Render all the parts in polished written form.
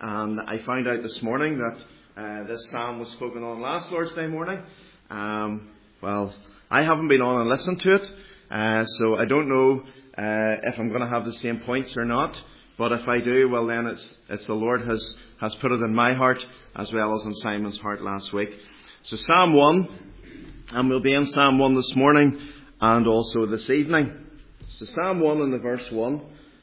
And I found out this morning that this psalm was spoken on last Lord's Day morning. Well, I haven't been on and listened to it, so I don't know if I'm going to have the same points or not. But if I do, well then it's the Lord has put it in my heart as well as in Simon's heart last week. So Psalm 1, and we'll be in Psalm 1 this morning and also this evening. So Psalm 1 and the verse 1.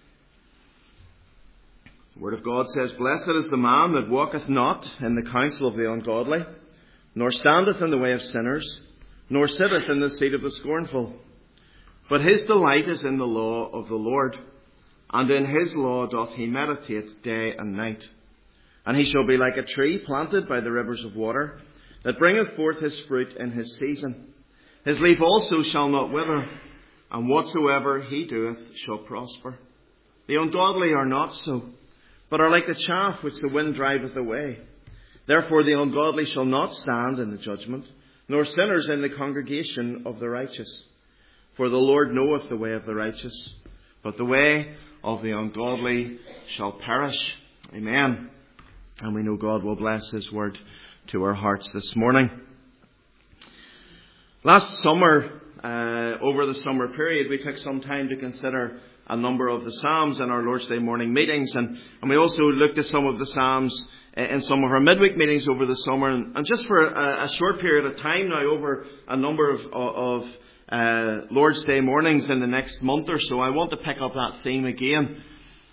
The Word of God says, "Blessed is the man that walketh not in the counsel of the ungodly, nor standeth in the way of sinners, nor sitteth in the seat of the scornful. But his delight is in the law of the Lord, and in his law doth he meditate day and night. And he shall be like a tree planted by the rivers of water, that bringeth forth his fruit in his season. His leaf also shall not wither, and whatsoever he doeth shall prosper. The ungodly are not so, but are like the chaff which the wind driveth away. Therefore the ungodly shall not stand in the judgment, nor sinners in the congregation of the righteous. For the Lord knoweth the way of the righteous, but the way of the ungodly shall perish." Amen. And we know God will bless his word to our hearts this morning. Last summer, over the summer period, we took some time to consider a number of the Psalms in our Lord's Day morning meetings, and we also looked at some of the Psalms in some of our midweek meetings over the summer. And just for a short period of time now, over a number of Lord's Day mornings in the next month or so, I want to pick up that theme again.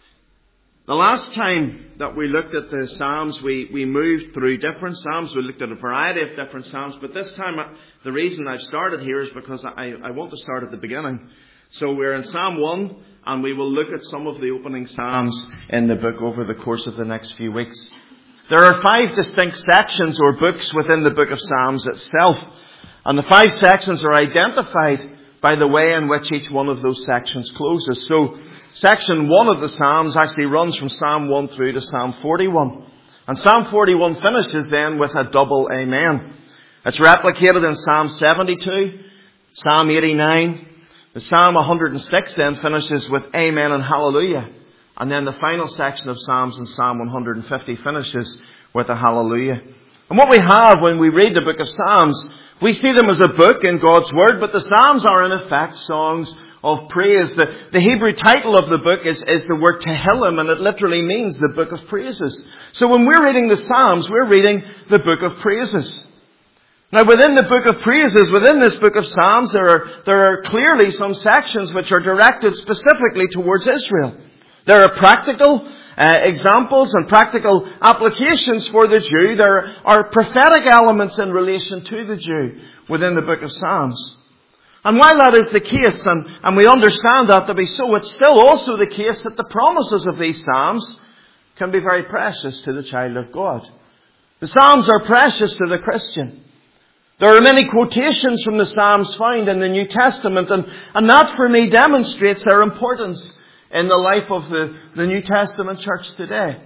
The last time that we looked at the Psalms, we moved through different Psalms. We looked at a variety of different Psalms. But this time, the reason I've started here is because I want to start at the beginning. So we're in Psalm 1, and we will look at some of the opening Psalms in the book over the course of the next few weeks. There are 5 distinct sections or books within the book of Psalms itself. And the 5 sections are identified by the way in which each one of those sections closes. So section 1 of the Psalms actually runs from Psalm 1 through to Psalm 41. And Psalm 41 finishes then with a double amen. It's replicated in Psalm 72, Psalm 89. The Psalm 106 then finishes with amen and hallelujah. And then the final section of Psalms in Psalm 150 finishes with a hallelujah. And what we have when we read the book of Psalms, we see them as a book in God's Word, but the Psalms are in effect songs of praise. The Hebrew title of the book is the word Tehillim, and it literally means the book of praises. So when we're reading the Psalms, we're reading the book of praises. Now within the book of praises, within this book of Psalms, there are clearly some sections which are directed specifically towards Israel. There are practical examples and practical applications for the Jew. There are prophetic elements in relation to the Jew within the book of Psalms. And while that is the case, and we understand that to be so, it's still also the case that the promises of these Psalms can be very precious to the child of God. The Psalms are precious to the Christian. There are many quotations from the Psalms found in the New Testament, and that for me demonstrates their importance in the life of the New Testament church today.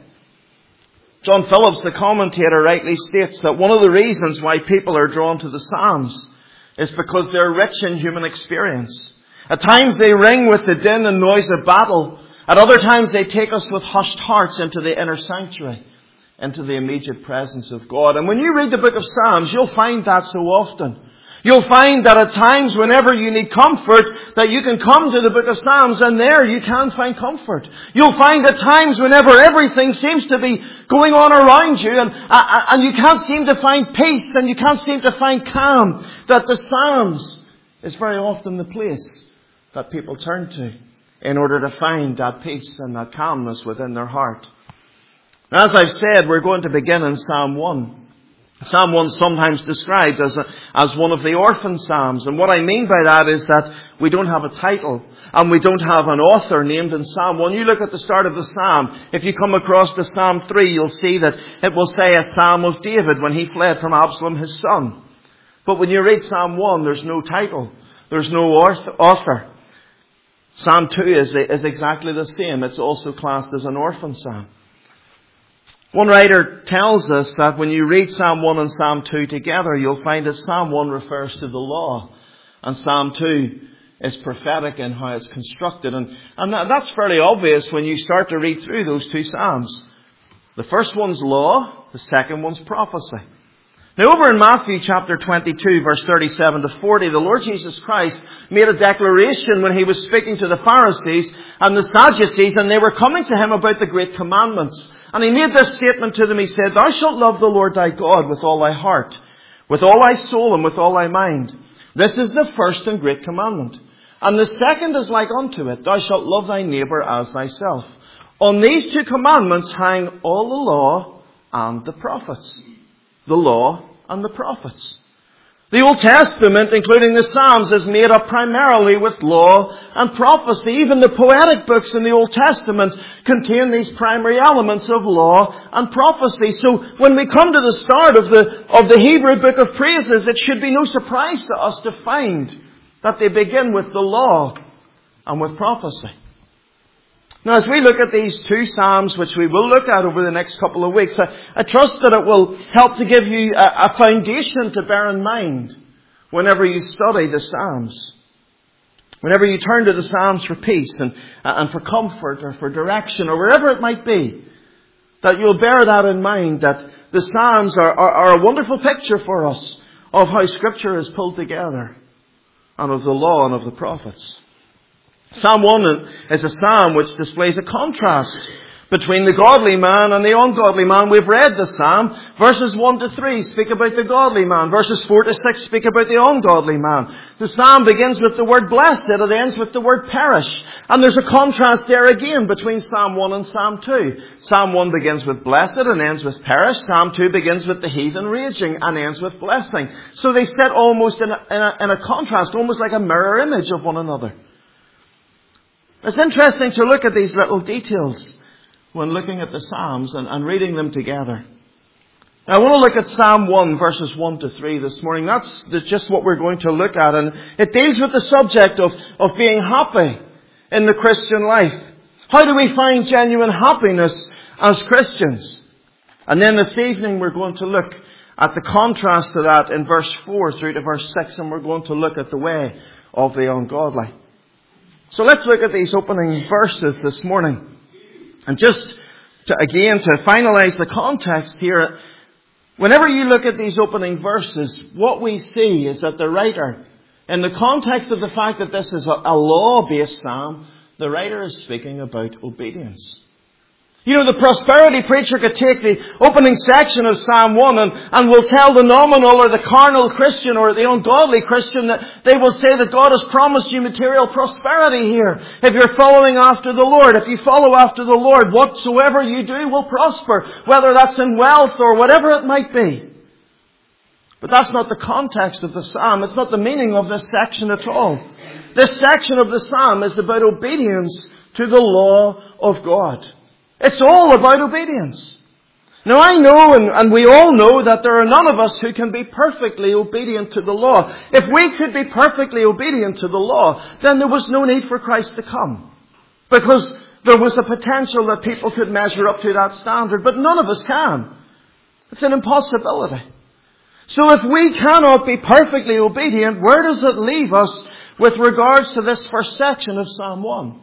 John Phillips, the commentator, rightly states that one of the reasons why people are drawn to the Psalms is because they're rich in human experience. At times they ring with the din and noise of battle. At other times they take us with hushed hearts into the inner sanctuary, into the immediate presence of God. And when you read the book of Psalms, you'll find that so often. You'll find that at times, whenever you need comfort, that you can come to the book of Psalms, and there you can find comfort. You'll find at times, whenever everything seems to be going on around you, and you can't seem to find peace, and you can't seem to find calm, that the Psalms is very often the place that people turn to in order to find that peace and that calmness within their heart. Now, as I've said, we're going to begin in Psalm 1. Psalm 1 is sometimes described as one of the orphan psalms. And what I mean by that is that we don't have a title and we don't have an author named in Psalm 1. You look at the start of the psalm. If you come across to Psalm 3, you'll see that it will say a psalm of David when he fled from Absalom, his son. But when you read Psalm 1, there's no title. There's no author. Psalm 2 is exactly the same. It's also classed as an orphan psalm. One writer tells us that when you read Psalm 1 and Psalm 2 together, you'll find that Psalm 1 refers to the law, and Psalm 2 is prophetic in how it's constructed. And that's fairly obvious when you start to read through those two Psalms. The first one's law, the second one's prophecy. Now over in Matthew chapter 22 verse 37 to 40, the Lord Jesus Christ made a declaration when he was speaking to the Pharisees and the Sadducees, and they were coming to him about the great commandments. And he made this statement to them. He said, "Thou shalt love the Lord thy God with all thy heart, with all thy soul, and with all thy mind. This is the first and great commandment. And the second is like unto it, thou shalt love thy neighbour as thyself. On these two commandments hang all the law and the prophets." The law and the prophets. The Old Testament, including the Psalms, is made up primarily with law and prophecy. Even the poetic books in the Old Testament contain these primary elements of law and prophecy. So when we come to the start of the Hebrew book of praises, it should be no surprise to us to find that they begin with the law and with prophecy. Now, as we look at these two Psalms, which we will look at over the next couple of weeks, I trust that it will help to give you a foundation to bear in mind whenever you study the Psalms. Whenever you turn to the Psalms for peace and for comfort or for direction or wherever it might be, that you'll bear that in mind, that the Psalms are a wonderful picture for us of how Scripture is pulled together and of the law and of the prophets. Psalm 1 is a psalm which displays a contrast between the godly man and the ungodly man. We've read the psalm. Verses 1 to 3 speak about the godly man. Verses 4 to 6 speak about the ungodly man. The psalm begins with the word blessed. It ends with the word perish. And there's a contrast there again between Psalm 1 and Psalm 2. Psalm 1 begins with blessed and ends with perish. Psalm 2 begins with the heathen raging and ends with blessing. So they sit almost in a contrast, almost like a mirror image of one another. It's interesting to look at these little details when looking at the Psalms and reading them together. Now, I want to look at Psalm 1 verses 1 to 3 this morning. That's just what we're going to look at. And it deals with the subject of being happy in the Christian life. How do we find genuine happiness as Christians? And then this evening we're going to look at the contrast to that in verse 4 through to verse 6. And we're going to look at the way of the ungodly. So let's look at these opening verses this morning. And just to finalize the context here, whenever you look at these opening verses, what we see is that the writer, in the context of the fact that this is a law-based psalm, the writer is speaking about obedience. You know, the prosperity preacher could take the opening section of Psalm 1 and will tell the nominal or the carnal Christian or the ungodly Christian that they will say that God has promised you material prosperity here. If you're following after the Lord, if you follow after the Lord, whatsoever you do will prosper, whether that's in wealth or whatever it might be. But that's not the context of the psalm. It's not the meaning of this section at all. This section of the psalm is about obedience to the law of God. It's all about obedience. Now I know, and we all know, that there are none of us who can be perfectly obedient to the law. If we could be perfectly obedient to the law, then there was no need for Christ to come. Because there was a potential that people could measure up to that standard, but none of us can. It's an impossibility. So if we cannot be perfectly obedient, where does it leave us with regards to this first section of Psalm 1?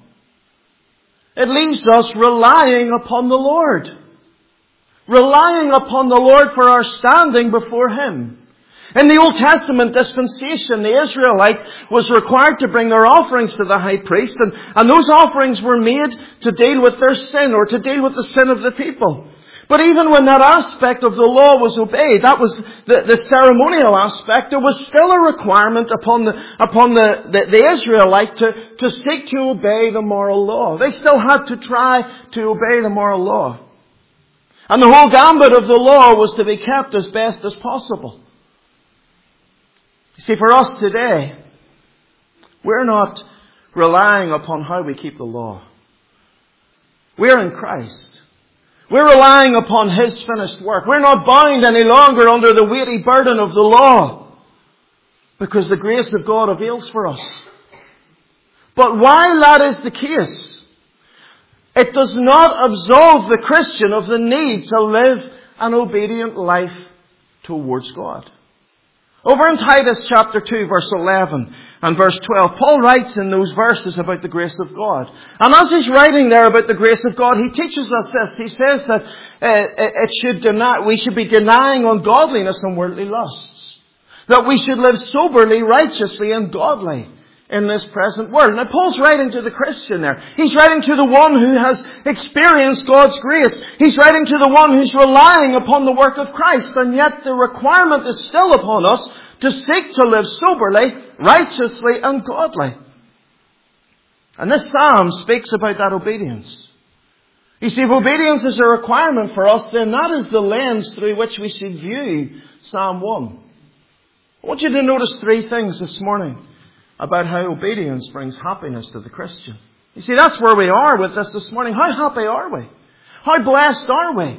It leaves us relying upon the Lord. Relying upon the Lord for our standing before Him. In the Old Testament dispensation, the Israelite was required to bring their offerings to the high priest, and those offerings were made to deal with their sin or to deal with the sin of the people. But even when that aspect of the law was obeyed, that was the ceremonial aspect, there was still a requirement upon the Israelite to seek to obey the moral law. They still had to try to obey the moral law. And the whole gambit of the law was to be kept as best as possible. You see, for us today, we're not relying upon how we keep the law. We're in Christ. We're relying upon His finished work. We're not bound any longer under the weighty burden of the law, because the grace of God avails for us. But while that is the case, it does not absolve the Christian of the need to live an obedient life towards God. Over in Titus chapter 2 verse 11 and verse 12, Paul writes in those verses about the grace of God. And as he's writing there about the grace of God, he teaches us this. He says that we should be denying ungodliness and worldly lusts. That we should live soberly, righteously and godly in this present world. Now Paul's writing to the Christian there. He's writing to the one who has experienced God's grace. He's writing to the one who's relying upon the work of Christ. And yet the requirement is still upon us to seek to live soberly, righteously and godly. And this psalm speaks about that obedience. You see, if obedience is a requirement for us, then that is the lens through which we should view Psalm 1. I want you to notice three things this morning about how obedience brings happiness to the Christian. You see, that's where we are with this morning. How happy are we? How blessed are we?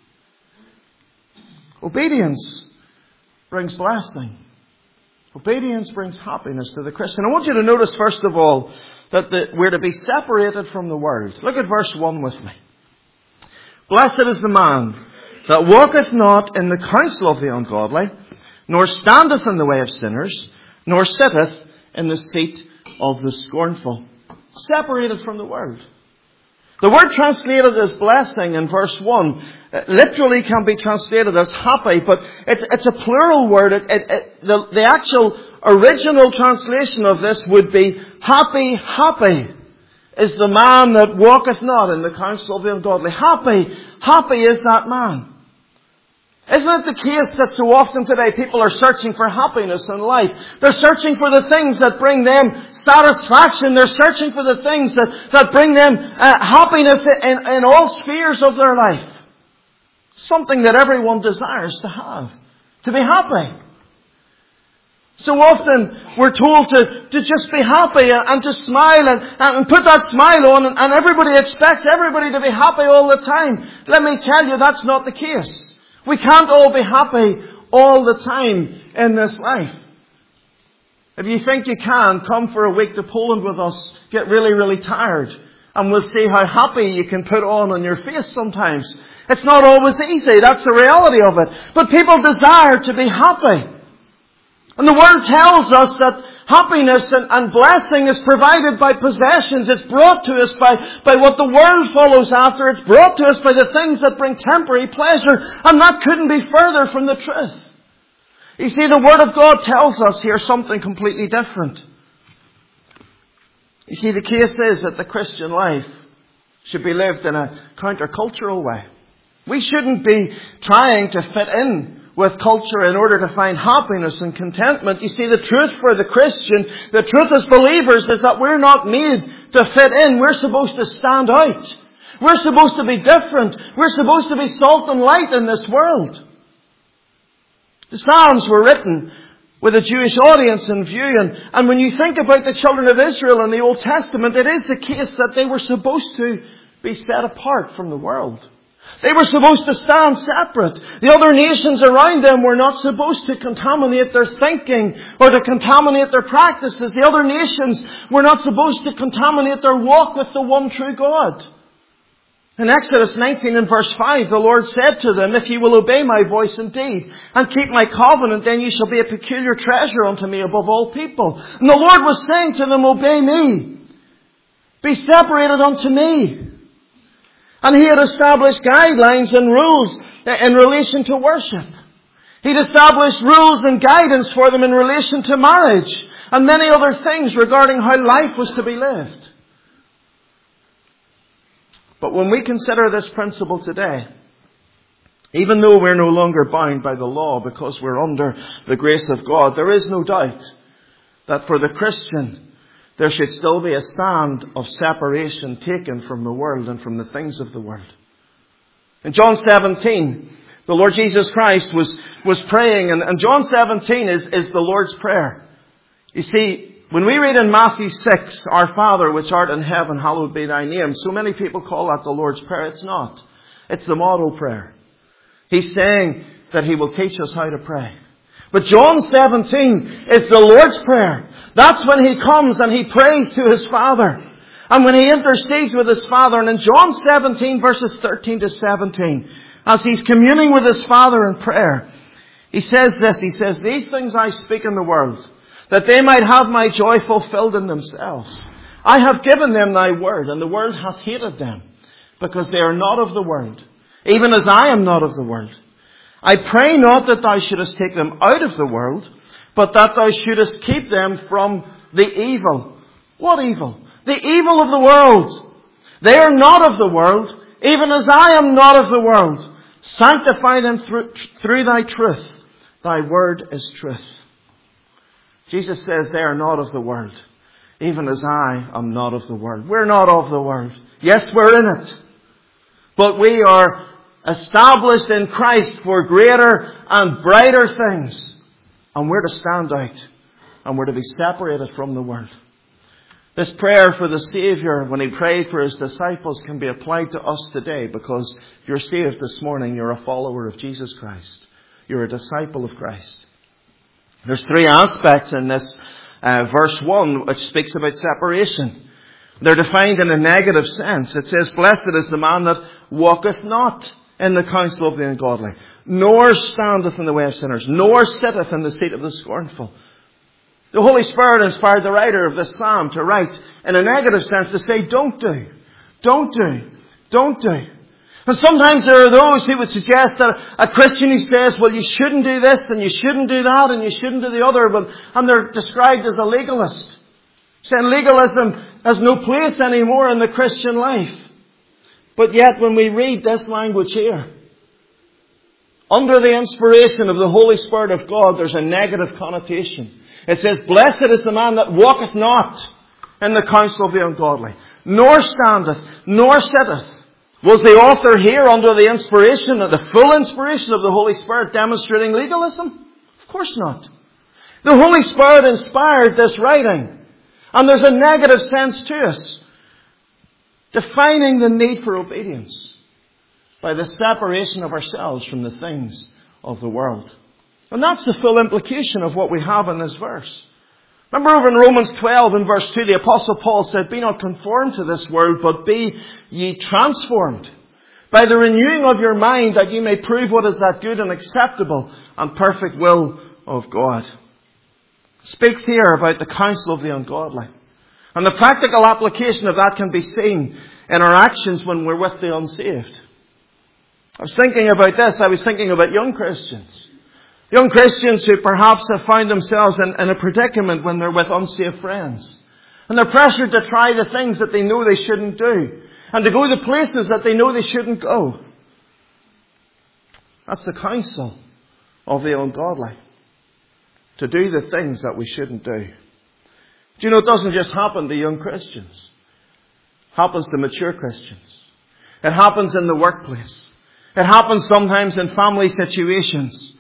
Obedience brings blessing. Obedience brings happiness to the Christian. I want you to notice, first of all, that we're to be separated from the world. Look at verse 1 with me. Blessed is the man that walketh not in the counsel of the ungodly, nor standeth in the way of sinners, nor sitteth in the seat of the scornful. Separated from the world. The word translated as blessing in verse 1 literally can be translated as happy, but it's a plural word. The actual original translation of this would be happy, happy is the man that walketh not in the counsel of the ungodly. Happy, happy is that man. Isn't it the case that so often today people are searching for happiness in life? They're searching for the things that bring them satisfaction. They're searching for the things that bring them happiness in all spheres of their life. Something that everyone desires to have. To be happy. So often we're told to just be happy and to smile and put that smile on, and everybody expects everybody to be happy all the time. Let me tell you, that's not the case. We can't all be happy all the time in this life. If you think you can, come for a week to Poland with us. Get really, really tired. And we'll see how happy you can put on your face sometimes. It's not always easy. That's the reality of it. But people desire to be happy. And the Word tells us that happiness and blessing is provided by possessions. It's brought to us by what the world follows after. It's brought to us by the things that bring temporary pleasure. And that couldn't be further from the truth. You see, the Word of God tells us here something completely different. You see, the case is that the Christian life should be lived in a countercultural way. We shouldn't be trying to fit in with culture in order to find happiness and contentment. You see, the truth for the Christian, the truth as believers, is that we're not made to fit in. We're supposed to stand out. We're supposed to be different. We're supposed to be salt and light in this world. The Psalms were written with a Jewish audience in view. And when you think about the children of Israel in the Old Testament, it is the case that they were supposed to be set apart from the world. They were supposed to stand separate. The other nations around them were not supposed to contaminate their thinking or to contaminate their practices. The other nations were not supposed to contaminate their walk with the one true God. In Exodus 19 and verse 5, the Lord said to them, "If you will obey my voice indeed and keep my covenant, then you shall be a peculiar treasure unto me above all people." And the Lord was saying to them, "Obey me. Be separated unto me." And He had established guidelines and rules in relation to worship. He'd established rules and guidance for them in relation to marriage and many other things regarding how life was to be lived. But when we consider this principle today, even though we're no longer bound by the law because we're under the grace of God, there is no doubt that for the Christian, there should still be a stand of separation taken from the world and from the things of the world. In John 17, the Lord Jesus Christ was praying, and John 17 is the Lord's Prayer. You see, when we read in Matthew 6, "Our Father which art in heaven, hallowed be thy name," so many people call that the Lord's Prayer. It's not. It's the model prayer. He's saying that He will teach us how to pray. But John 17 is the Lord's Prayer. That's when He comes and He prays to His Father. And when He intercedes with His Father. And in John 17 verses 13 to 17, as He's communing with His Father in prayer, He says this, he says, these things I speak in the world, that they might have my joy fulfilled in themselves. I have given them thy word, and the world hath hated them, because they are not of the world, even as I am not of the world. I pray not that thou shouldest take them out of the world, but that thou shouldest keep them from the evil. What evil? The evil of the world. They are not of the world, even as I am not of the world. Sanctify them through thy truth. Thy word is truth. Jesus says they are not of the world, even as I am not of the world. We're not of the world. Yes, we're in it. But we are established in Christ for greater and brighter things. And we're to stand out. And we're to be separated from the world. This prayer for the Saviour, when He prayed for His disciples, can be applied to us today, because if you're saved this morning, you're a follower of Jesus Christ. You're a disciple of Christ. There's three aspects in this verse 1 which speaks about separation. They're defined in a negative sense. It says, blessed is the man that walketh not in the counsel of the ungodly, nor standeth in the way of sinners, nor sitteth in the seat of the scornful. The Holy Spirit inspired the writer of this psalm to write in a negative sense, to say, don't do, don't do, don't do. And sometimes there are those who would suggest that a Christian who says, well, you shouldn't do this, and you shouldn't do that, and you shouldn't do the other, and they're described as a legalist. Saying legalism has no place anymore in the Christian life. But yet when we read this language here, under the inspiration of the Holy Spirit of God, there's a negative connotation. It says, blessed is the man that walketh not in the counsel of the ungodly, nor standeth, nor sitteth. Was the author here under the inspiration, the full inspiration of the Holy Spirit, demonstrating legalism? Of course not. The Holy Spirit inspired this writing. And there's a negative sense to us, defining the need for obedience by the separation of ourselves from the things of the world. And that's the full implication of what we have in this verse. Remember over in Romans 12 in verse 2, the Apostle Paul said, be not conformed to this world, but be ye transformed by the renewing of your mind, that you may prove what is that good and acceptable and perfect will of God. It speaks here about the counsel of the ungodly. And the practical application of that can be seen in our actions when we're with the unsaved. I was thinking about this. I was thinking about young Christians. Young Christians who perhaps have found themselves in a predicament when they're with unsaved friends. And they're pressured to try the things that they know they shouldn't do. And to go to places that they know they shouldn't go. That's the counsel of the ungodly. To do the things that we shouldn't do. Do you know, it doesn't just happen to young Christians. It happens to mature Christians. It happens in the workplace. It happens sometimes in family situations.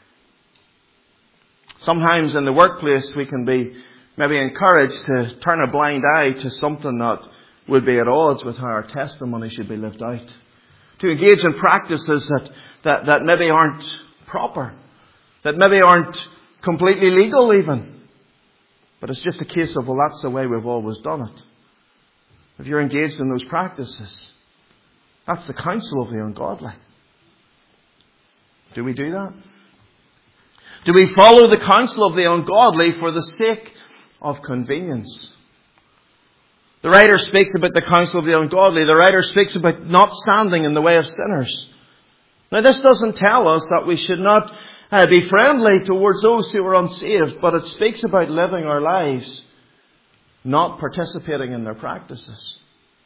Sometimes in the workplace we can be maybe encouraged to turn a blind eye to something that would be at odds with how our testimony should be lived out. To engage in practices that maybe aren't proper. That maybe aren't completely legal even. But it's just a case of, well, that's the way we've always done it. If you're engaged in those practices, that's the counsel of the ungodly. Do we do that? Do we follow the counsel of the ungodly for the sake of convenience? The writer speaks about the counsel of the ungodly. The writer speaks about not standing in the way of sinners. Now, this doesn't tell us that we should not be friendly towards those who are unsaved, but it speaks about living our lives, not participating in their practices.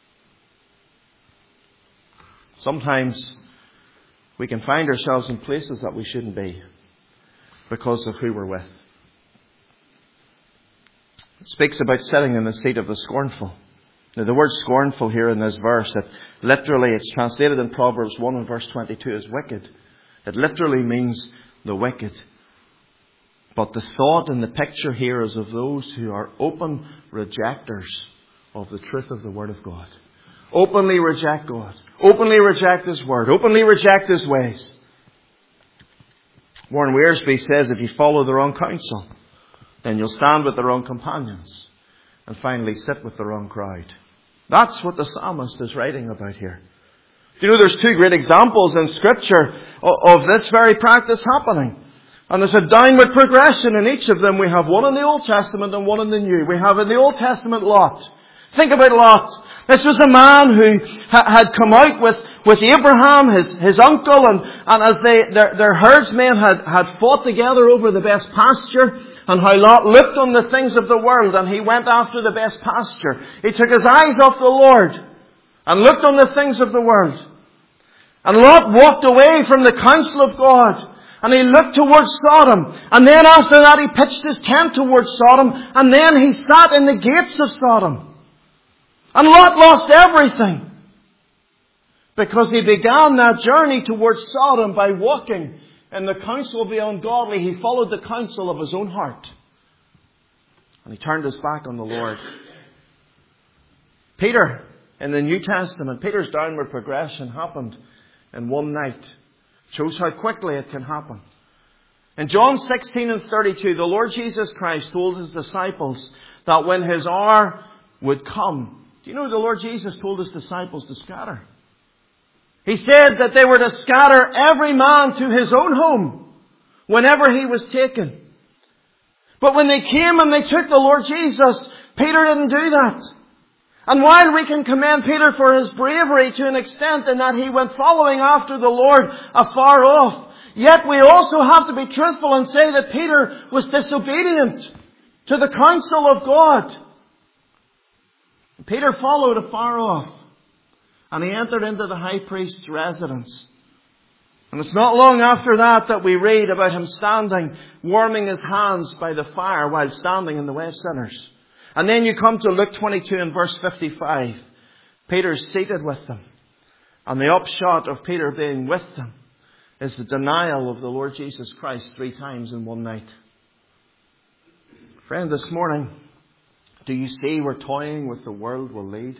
Sometimes we can find ourselves in places that we shouldn't be because of who we're with. It speaks about sitting in the seat of the scornful. Now, the word scornful here in this verse, that literally it's translated in Proverbs 1 and verse 22 as wicked. It literally means the wicked. But the thought and the picture here is of those who are open rejecters of the truth of the Word of God. Openly reject God. Openly reject His Word. Openly reject His ways. Warren Wiersbe says if you follow the wrong counsel, then you'll stand with the wrong companions and finally sit with the wrong crowd. That's what the psalmist is writing about here. Do you know there's two great examples in Scripture of this very practice happening? And there's a downward progression in each of them. We have one in the Old Testament and one in the New. We have in the Old Testament Lot. Think about Lot. This was a man who had come out with Abraham, his uncle, and as their herdsmen had fought together over the best pasture, and how Lot looked on the things of the world and he went after the best pasture. He took his eyes off the Lord and looked on the things of the world. And Lot walked away from the counsel of God. And he looked towards Sodom. And then after that he pitched his tent towards Sodom. And then he sat in the gates of Sodom. And Lot lost everything. Because he began that journey towards Sodom by walking in the counsel of the ungodly. He followed the counsel of his own heart. And he turned his back on the Lord. Peter, in the New Testament, Peter's downward progression happened in one night. Shows how quickly it can happen. In John 16:32, the Lord Jesus Christ told his disciples that when his hour would come, do you know the Lord Jesus told his disciples to scatter? He said that they were to scatter every man to his own home whenever he was taken. But when they came and they took the Lord Jesus, Peter didn't do that. And while we can commend Peter for his bravery to an extent in that he went following after the Lord afar off, yet we also have to be truthful and say that Peter was disobedient to the counsel of God. Peter followed afar off, and he entered into the high priest's residence. And it's not long after that we read about him standing, warming his hands by the fire while standing in the way of sinners. And then you come to Luke 22 and verse 55. Peter's seated with them. And the upshot of Peter being with them is the denial of the Lord Jesus Christ 3 times in one night. Friend, this morning, do you see where toying with the world will lead?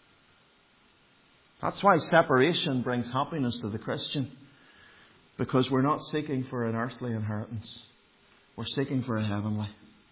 That's why separation brings happiness to the Christian. Because we're not seeking for an earthly inheritance. We're seeking for a heavenly.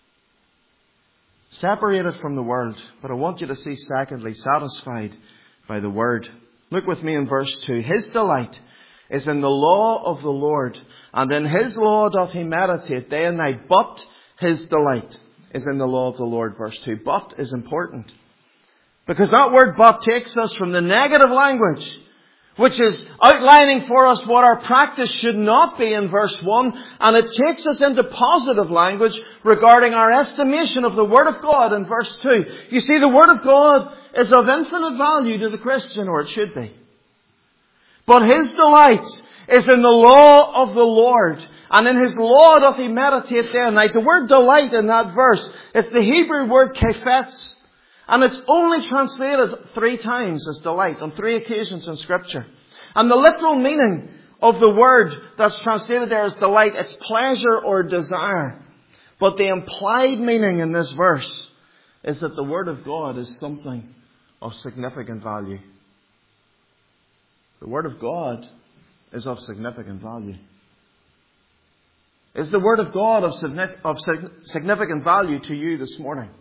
Separated from the world. But I want you to see, secondly, satisfied by the Word. Look with me in verse 2. His delight is in the law of the Lord, and in His law doth he meditate day and night. But his delight is in the law of the Lord. Verse 2. But is important. Because that word but takes us from the negative language, which is outlining for us what our practice should not be in verse 1. And it takes us into positive language regarding our estimation of the Word of God in verse 2. You see, the Word of God is of infinite value to the Christian, or it should be. But his delight is in the law of the Lord. And in His law doth he meditate day and night. The word delight in that verse, it's the Hebrew word kefetz. And it's only translated 3 times as delight on 3 occasions in Scripture. And the literal meaning of the word that's translated there as delight, it's pleasure or desire. But the implied meaning in this verse is that the Word of God is something of significant value. The Word of God is of significant value. Is the Word of God of significant value to you this morning?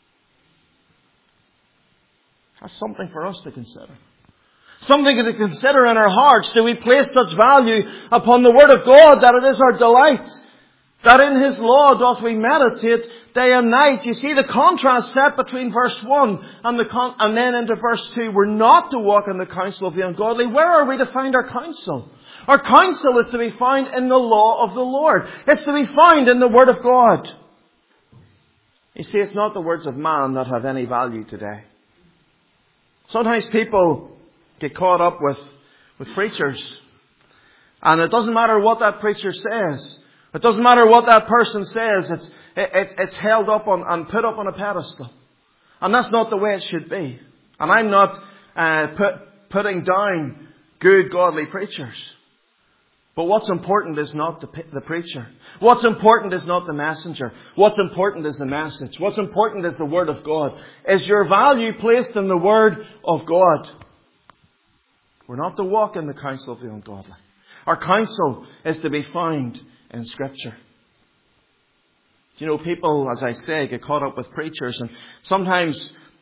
That's something for us to consider. Something to consider in our hearts. Do we place such value upon the Word of God that it is our delight? That in His law doth we meditate day and night. You see the contrast set between verse 1 and then into verse 2. We're not to walk in the counsel of the ungodly. Where are we to find our counsel? Our counsel is to be found in the law of the Lord. It's to be found in the Word of God. You see, it's not the words of man that have any value today. Sometimes people get caught up with preachers. And it doesn't matter what that preacher says. It doesn't matter what that person says. It's held up on and put up on a pedestal. And that's not the way it should be. And I'm not putting down good, godly preachers. But what's important is not the preacher. What's important is not the messenger. What's important is the message. What's important is the Word of God. Is your value placed in the Word of God? We're not to walk in the counsel of the ungodly. Our counsel is to be found in Scripture. You know, people, as I say, get caught up with preachers, and sometimes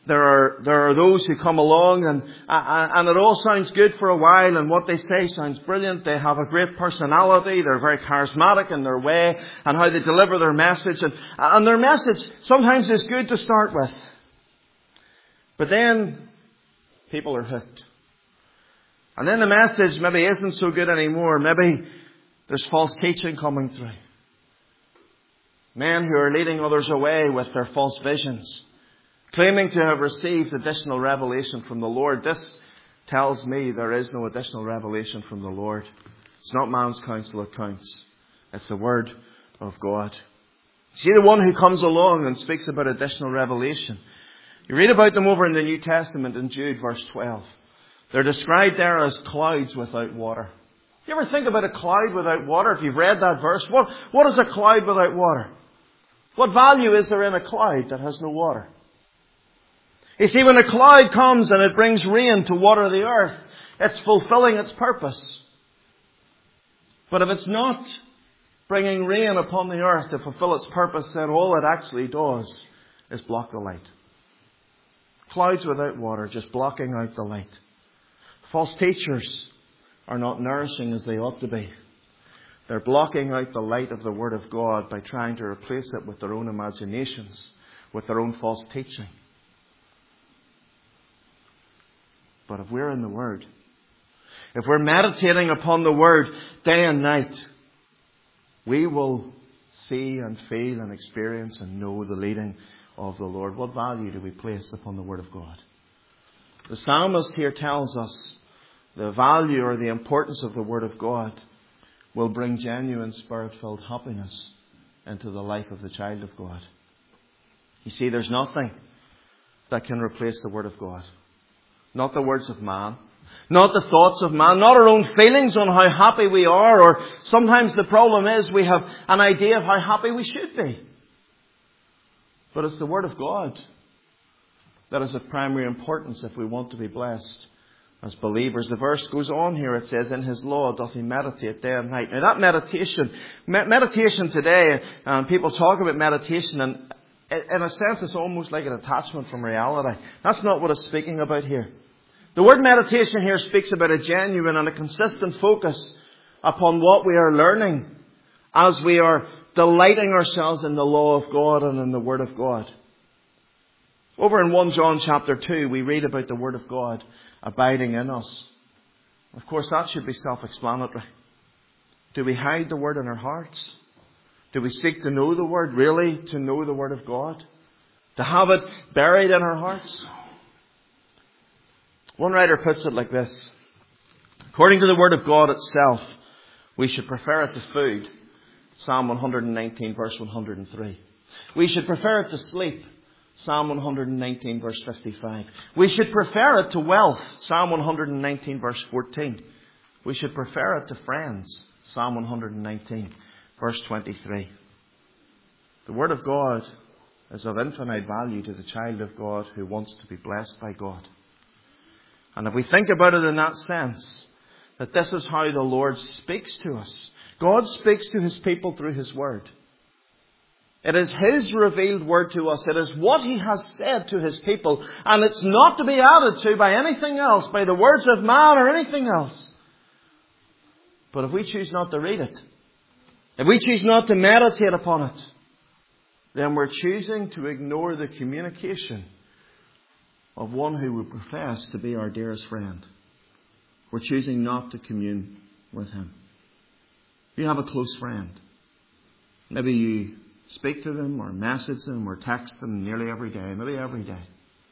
There are those who come along and it all sounds good for a while, and what they say sounds brilliant. They have a great personality. They're very charismatic in their way and how they deliver their message. And their message sometimes is good to start with. But then people are hooked. And then the message maybe isn't so good anymore. Maybe there's false teaching coming through. Men who are leading others away with their false visions, claiming to have received additional revelation from the Lord. This tells me there is no additional revelation from the Lord. It's not man's counsel that counts. It's the Word of God. See, the one who comes along and speaks about additional revelation. You read about them over in the New Testament in Jude verse 12. They're described there as clouds without water. You ever think about a cloud without water? If you've read that verse, what is a cloud without water? What value is there in a cloud that has no water? You see, when a cloud comes and it brings rain to water the earth, it's fulfilling its purpose. But if it's not bringing rain upon the earth to fulfill its purpose, then all it actually does is block the light. Clouds without water, just blocking out the light. False teachers are not nourishing as they ought to be. They're blocking out the light of the Word of God by trying to replace it with their own imaginations, with their own false teaching. But if we're in the Word, if we're meditating upon the Word day and night, we will see and feel and experience and know the leading of the Lord. What value do we place upon the Word of God? The psalmist here tells us the value or the importance of the Word of God will bring genuine Spirit-filled happiness into the life of the child of God. You see, there's nothing that can replace the Word of God. Not the words of man. Not the thoughts of man. Not our own feelings on how happy we are. Or sometimes the problem is we have an idea of how happy we should be. But it's the Word of God that is of primary importance if we want to be blessed as believers. The verse goes on here. It says, in His law doth he meditate day and night. Now that meditation today, people talk about meditation, and in a sense it's almost like an attachment from reality. That's not what it's speaking about here. The word meditation here speaks about a genuine and a consistent focus upon what we are learning as we are delighting ourselves in the law of God and in the Word of God. Over in 1 John chapter 2, we read about the Word of God abiding in us. Of course, that should be self-explanatory. Do we hide the Word in our hearts? Do we seek to know the Word, really to know the Word of God? To have it buried in our hearts? One writer puts it like this. According to the Word of God itself, we should prefer it to food. Psalm 119 verse 103. We should prefer it to sleep. Psalm 119 verse 55. We should prefer it to wealth. Psalm 119 verse 14. We should prefer it to friends. Psalm 119 verse 23. The Word of God is of infinite value to the child of God who wants to be blessed by God. And if we think about it in that sense, that this is how the Lord speaks to us. God speaks to His people through His Word. It is His revealed Word to us. It is what He has said to His people. And it's not to be added to by anything else, by the words of man or anything else. But if we choose not to read it, if we choose not to meditate upon it, then we're choosing to ignore the communication of one who would profess to be our dearest friend. We're choosing not to commune with Him. You have a close friend. Maybe you speak to them or message them or text them nearly every day, maybe every day.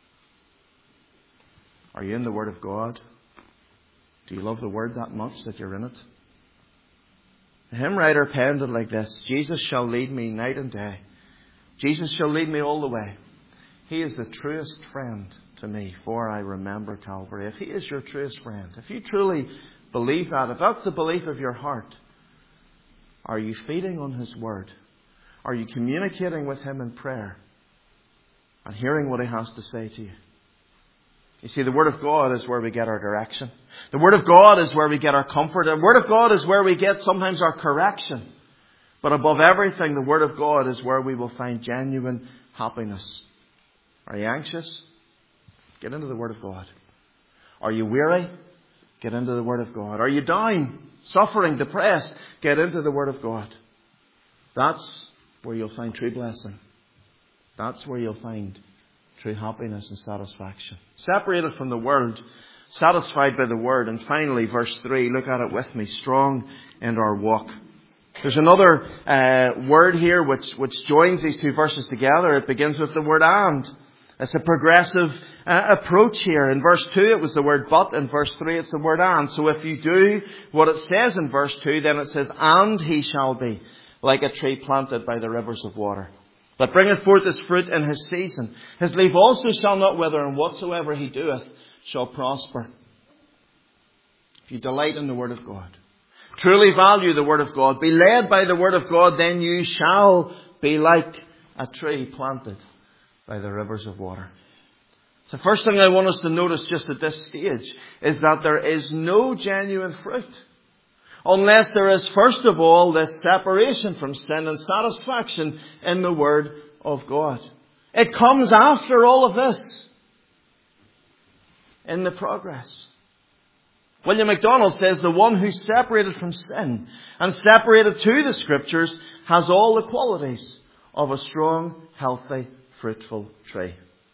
Are you in the Word of God? Do you love the Word that much that you're in it? The hymn writer penned it like this. Jesus shall lead me night and day. Jesus shall lead me all the way. He is the truest friend to me, for I remember Calvary. If He is your truest friend, if you truly believe that, if that's the belief of your heart, are you feeding on His Word? Are you communicating with Him in prayer and hearing what He has to say to you? You see, the Word of God is where we get our direction. The Word of God is where we get our comfort. The Word of God is where we get sometimes our correction. But above everything, the Word of God is where we will find genuine happiness. Are you anxious? Get into the Word of God. Are you weary? Get into the Word of God. Are you down, suffering, depressed? Get into the Word of God. That's where you'll find true blessing. That's where you'll find true happiness and satisfaction. Separated from the world, satisfied by the Word. And finally, verse 3, look at it with me. Strong in our walk. There's another word here which joins these two verses together. It begins with the word and. It's a progressive approach here. In verse 2 it was the word but. In verse 3 it's the word and. So if you do what it says in verse 2, then it says, and he shall be like a tree planted by the rivers of water, that bringeth forth his fruit in his season. His leaf also shall not wither, and whatsoever he doeth shall prosper. If you delight in the Word of God, truly value the Word of God, be led by the Word of God, then you shall be like a tree planted by the rivers of water. The first thing I want us to notice just at this stage is that there is no genuine fruit unless there is, first of all, this separation from sin and satisfaction in the Word of God. It comes after all of this, in the progress. William MacDonald says the one who's separated from sin and separated to the Scriptures has all the qualities of a strong, healthy, fruitful tree.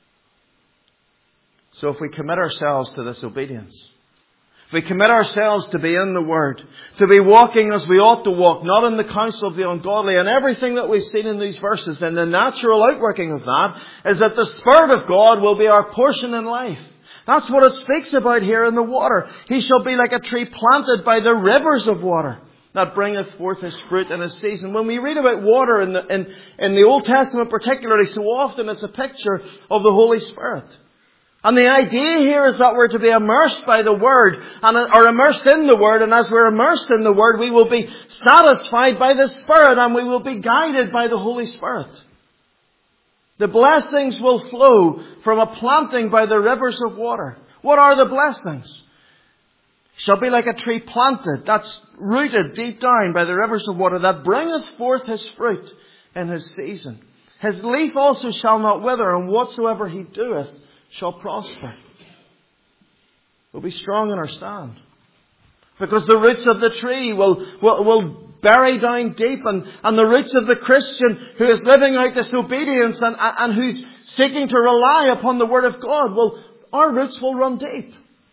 So if we commit ourselves to this obedience, if we commit ourselves to be in the Word, to be walking as we ought to walk, not in the counsel of the ungodly, and everything that we've seen in these verses, then the natural outworking of that is that the Spirit of God will be our portion in life. That's what it speaks about here in the water. He shall be like a tree planted by the rivers of water, that bringeth forth his fruit in his season. When we read about water in the Old Testament particularly, so often it's a picture of the Holy Spirit. And the idea here is that we're to be immersed by the Word, or immersed in the Word, and as we're immersed in the Word, we will be satisfied by the Spirit, and we will be guided by the Holy Spirit. The blessings will flow from a planting by the rivers of water. What are the blessings? Shall be like a tree planted, that's rooted deep down by the rivers of water, that bringeth forth his fruit in his season. His leaf also shall not wither, and whatsoever he doeth shall prosper. We'll be strong in our stand, because the roots of the tree will bury down deep, and the roots of the Christian who is living out this obedience and who's seeking to rely upon the Word of God, our roots will run deep.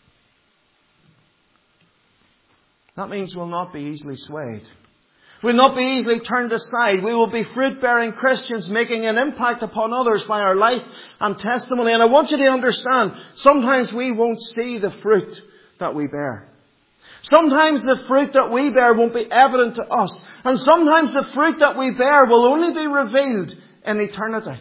That means we'll not be easily swayed. We'll not be easily turned aside. We will be fruit-bearing Christians, making an impact upon others by our life and testimony. And I want you to understand, sometimes we won't see the fruit that we bear. Sometimes the fruit that we bear won't be evident to us. And sometimes the fruit that we bear will only be revealed in eternity.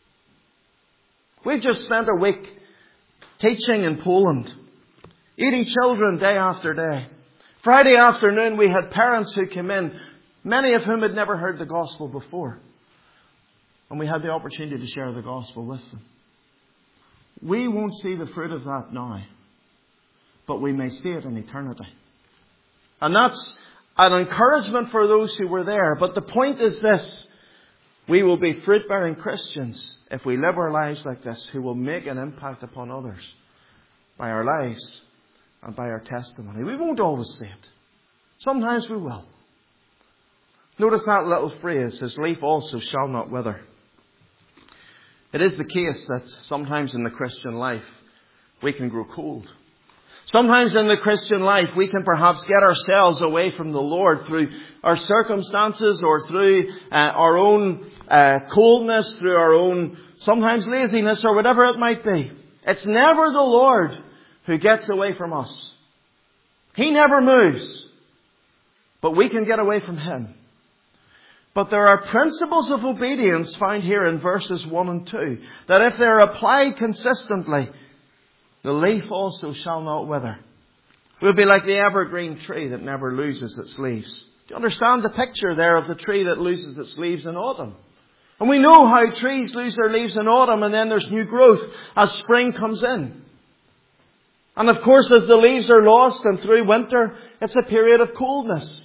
We've just spent a week teaching in Poland, 80 children day after day. Friday afternoon we had parents who came in, many of whom had never heard the gospel before. And we had the opportunity to share the gospel with them. We won't see the fruit of that now, but we may see it in eternity. And that's an encouragement for those who were there. But the point is this: we will be fruit-bearing Christians if we live our lives like this, who will make an impact upon others by our lives and by our testimony. We won't always see it. Sometimes we will. Notice that little phrase, his leaf also shall not wither. It is the case that sometimes in the Christian life we can grow cold. Sometimes in the Christian life we can perhaps get ourselves away from the Lord through our circumstances, or through our own coldness, through our own sometimes laziness, or whatever it might be. It's never the Lord who gets away from us. He never moves, but we can get away from Him. But there are principles of obedience found here in verses 1 and 2, that if they're applied consistently, the leaf also shall not wither. We'll be like the evergreen tree that never loses its leaves. Do you understand the picture there of the tree that loses its leaves in autumn? And we know how trees lose their leaves in autumn, and then there's new growth as spring comes in. And of course, as the leaves are lost and through winter, it's a period of coldness.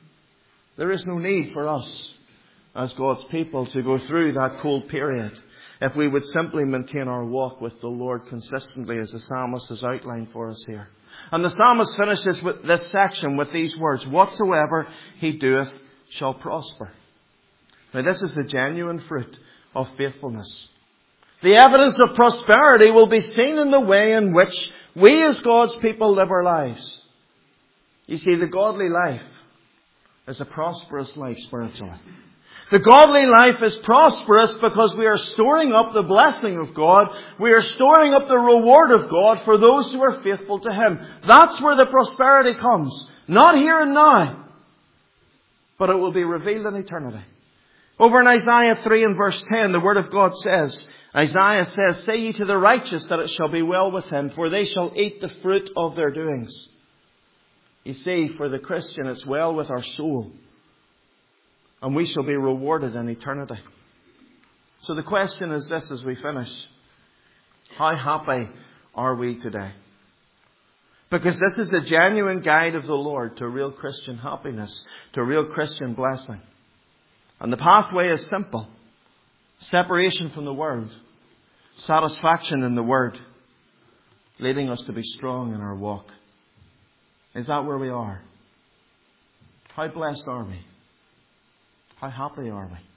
There is no need for us as God's people to go through that cold period. if we would simply maintain our walk with the Lord consistently, as the psalmist has outlined for us here. And the psalmist finishes with this section with these words, "Whatsoever he doeth shall prosper." Now this is the genuine fruit of faithfulness. The evidence of prosperity will be seen in the way in which we as God's people live our lives. You see, the godly life is a prosperous life spiritually. The godly life is prosperous because we are storing up the blessing of God. We are storing up the reward of God for those who are faithful to Him. That's where the prosperity comes. Not here and now, but it will be revealed in eternity. Over in Isaiah 3 and verse 10, the Word of God says, Isaiah says, "Say ye to the righteous that it shall be well with him, for they shall eat the fruit of their doings." You see, for the Christian, it's well with our soul. And we shall be rewarded in eternity. So the question is this as we finish. How happy are we today? Because this is a genuine guide of the Lord to real Christian happiness, to real Christian blessing. And the pathway is simple. Separation from the world. Satisfaction in the Word. Leading us to be strong in our walk. Is that where we are? How blessed are we? How happy are we?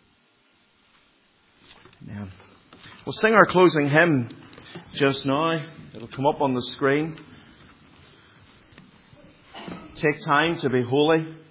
Amen. We'll sing our closing hymn just now. It'll come up on the screen. Take time to be holy.